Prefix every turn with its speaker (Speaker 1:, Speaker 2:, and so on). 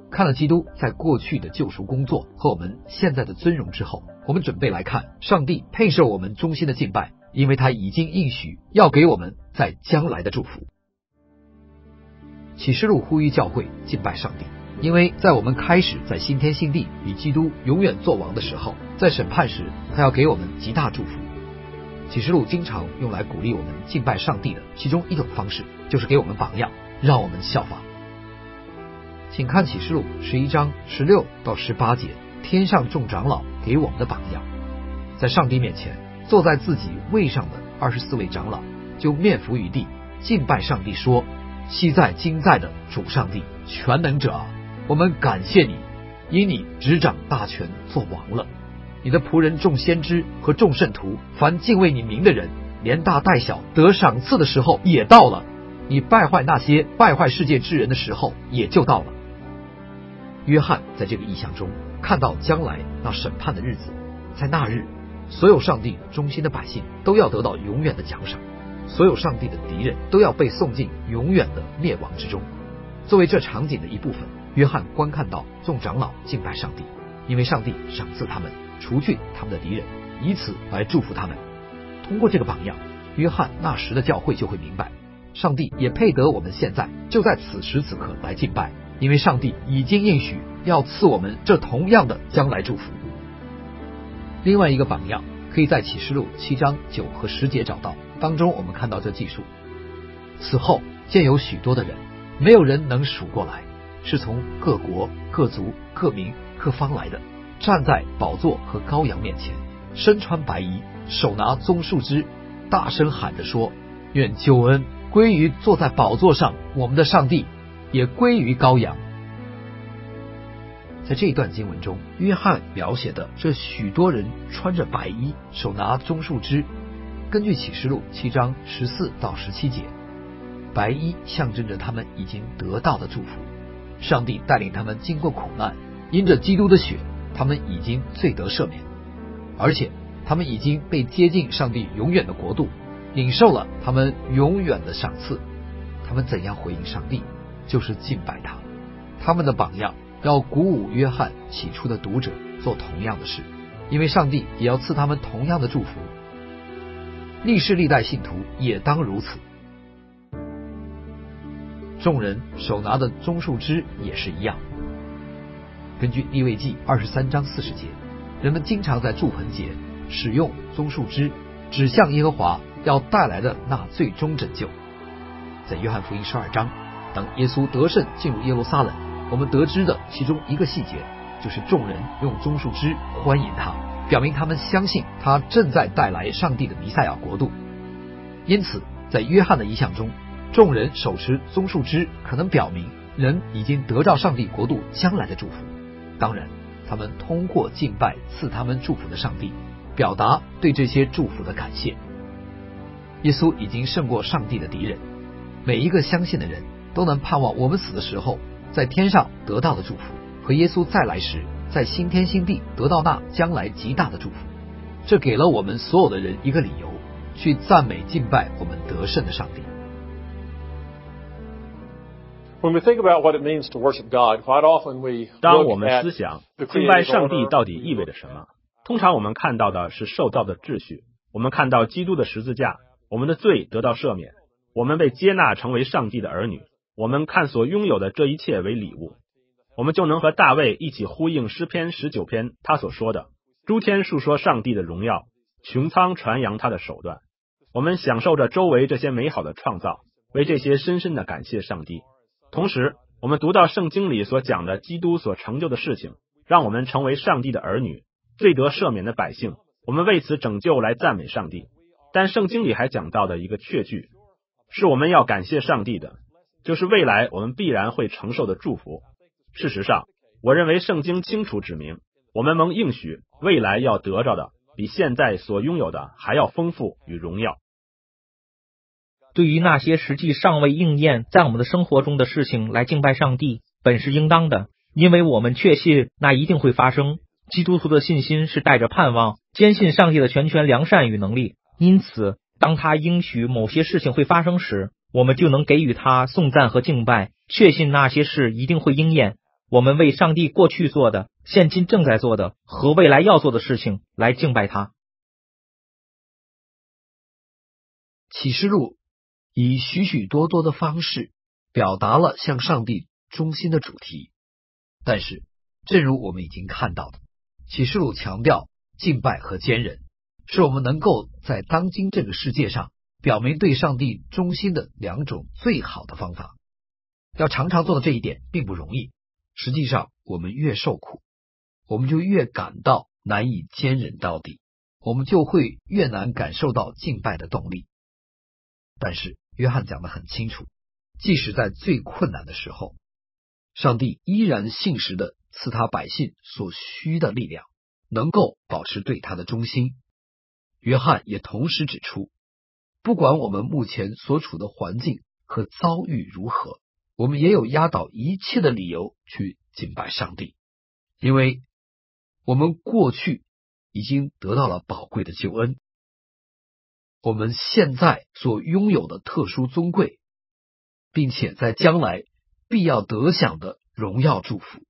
Speaker 1: 看了基督在过去的救赎工作和我们现在的尊荣之后，我们准备来看上帝配受我们衷心的敬拜，因为他已经应许要给我们在将来的祝福。启示录呼吁教会敬拜上帝，因为在我们开始在新天新地与基督永远作王的时候，在审判时他要给我们极大祝福。启示录经常用来鼓励我们敬拜上帝的其中一种方式，就是给我们榜样，让我们效法。请看启示录11章16到18节，天上众长老给我们的榜样。在上帝面前坐在自己位上的24位长老就面伏于地，敬拜上帝说：昔在今在的主上帝，全能者啊，我们感谢你，因你执掌大权做王了。你的仆人众先知和众圣徒，凡敬畏你名的人，连大带小，得赏赐的时候也到了。你败坏那些败坏世界之人的时候也就到了。约翰在这个异象中看到将来那审判的日子，在那日，所有上帝忠心的百姓都要得到永远的奖赏，所有上帝的敌人都要被送进永远的灭亡之中。作为这场景的一部分，约翰观看到众长老敬拜上帝，因为上帝赏赐他们，除去他们的敌人，以此来祝福他们。通过这个榜样，约翰那时的教会就会明白，上帝也配得我们现在就在此时此刻来敬拜，因为上帝已经应许要赐我们这同样的将来祝福。另外一个榜样可以在启示录7章9和10节找到，当中我们看到这记述：此后见有许多的人，没有人能数过来，是从各国各族各民各方来的，站在宝座和羔羊面前，身穿白衣，手拿棕树枝，大声喊着说：愿救恩归于坐在宝座上我们的上帝，也归于羔羊。在这一段经文中，约翰描写的这许多人穿着白衣，手拿棕树枝。根据启示录7章14到17节，白衣象征着他们已经得到的祝福，上帝带领他们经过苦难，因着基督的血，他们已经罪得赦免，而且他们已经被接近上帝永远的国度，领受了他们永远的赏赐。他们怎样回应上帝，就是敬拜他。他们的榜样要鼓舞约翰起初的读者做同样的事，因为上帝也要赐他们同样的祝福。历世历代信徒也当如此。众人手拿的棕树枝也是一样。根据利未记23章40节，人们经常在住棚节使用棕树枝，指向耶和华要带来的那最终拯救。在约翰福音12章，当耶稣得胜进入耶路撒冷，我们得知的其中一个细节，就是众人用棕树枝欢迎他，表明他们相信他正在带来上帝的弥赛亚国度。因此在约翰的异象中，众人手持棕树枝可能表明人已经得到上帝国度将来的祝福。当然，他们通过敬拜赐他们祝福的上帝，表达对这些祝福的感谢。耶稣已经胜过上帝的敌人，每一个相信的人都能盼望我们死的时候在天上得到的祝福，和耶稣再来时在新天新地得到那将来极大的祝福。这给了我们所有的人一个理由，去赞美敬拜我们得胜的上帝。
Speaker 2: 当我们思想敬拜上帝到底意味着什么，通常我们看到的是受造的秩序，我们看到基督的十字架，我们的罪得到赦免，我们被接纳成为上帝的儿女，我们看所拥有的这一切为礼物，我们就能和大卫一起呼应诗篇19篇他所说的：诸天述说上帝的荣耀，穹苍传扬他的手段。我们享受着周围这些美好的创造，为这些深深的感谢上帝。同时，我们读到圣经里所讲的基督所成就的事情，让我们成为上帝的儿女，罪得赦免的百姓，我们为此拯救来赞美上帝。但圣经里还讲到的一个确据，是我们要感谢上帝的，就是未来我们必然会承受的祝福。事实上，我认为圣经清楚指明，我们蒙应许未来要得着的比现在所拥有的还要丰富与荣耀。
Speaker 3: 对于那些实际尚未应验在我们的生活中的事情来敬拜上帝，本是应当的，因为我们确信那一定会发生。基督徒的信心是带着盼望，坚信上帝的全权良善与能力，因此当他应许某些事情会发生时，我们就能给予他颂赞和敬拜，确信那些事一定会应验。 我们为上帝过去做的、现今正在做的和未来要做的事情来敬拜他。
Speaker 1: 启示录以许许多多的方式表达了向上帝忠心的主题，但是正如我们已经看到的，启示录强调敬拜和坚忍是我们能够在当今这个世界上表明对上帝忠心的两种最好的方法。要常常做到这一点并不容易，实际上我们越受苦，我们就越感到难以坚忍到底，我们就会越难感受到敬拜的动力。但是约翰讲得很清楚，即使在最困难的时候，上帝依然信实地赐他百姓所需的力量，能够保持对他的忠心。约翰也同时指出，不管我们目前所处的环境和遭遇如何，我们也有压倒一切的理由去敬拜上帝，因为我们过去已经得到了宝贵的救恩，我们现在所拥有的特殊尊贵，并且在将来必要得享的荣耀祝福，